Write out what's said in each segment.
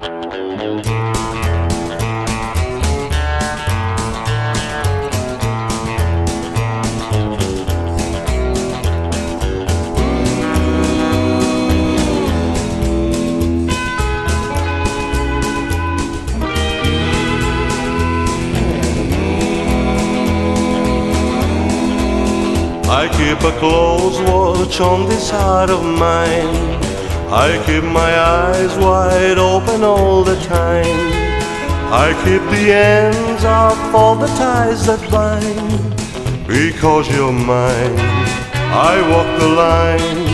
I keep a close watch on this heart of mine. I keep my eyes wide open all the time. I keep the ends of all the ties that bind. Because you're mine, I walk the line.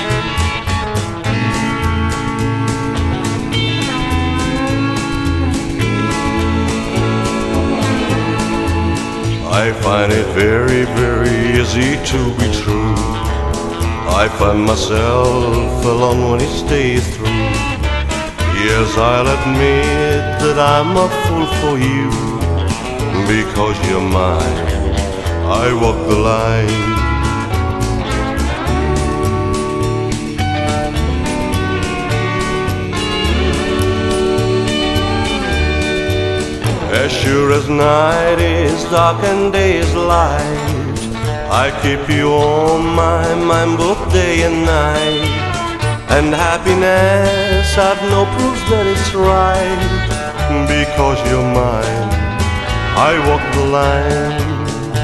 I find it very, very easy to be true. I find myself alone when it stays through. Yes, I'll admit that I'm a fool for you. Because you're mine, I walk the line. As sure as night is dark and day is light, I keep you on my mind both day and night. And happiness I've no proof that it's right. Because you're mine, I walk the line.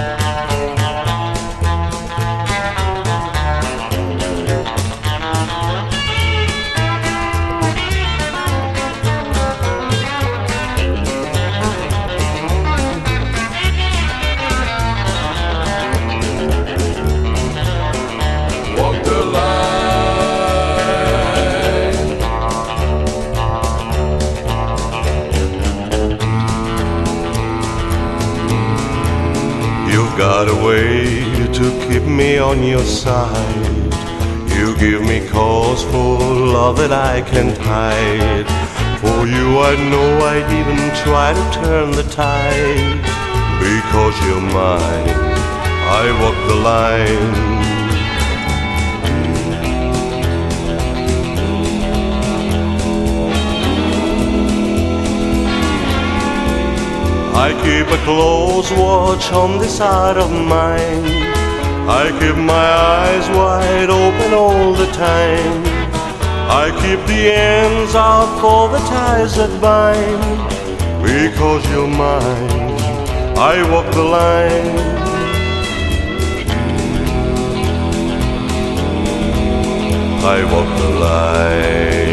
You've got a way to keep me on your side. You give me cause for love that I can't hide. For you I know I'd even try to turn the tide. Because you're mine, I walk the line. I keep a close watch on this heart of mine. I keep my eyes wide open all the time. I keep the ends of all the ties that bind. Because you're mine, I walk the line. I walk the line.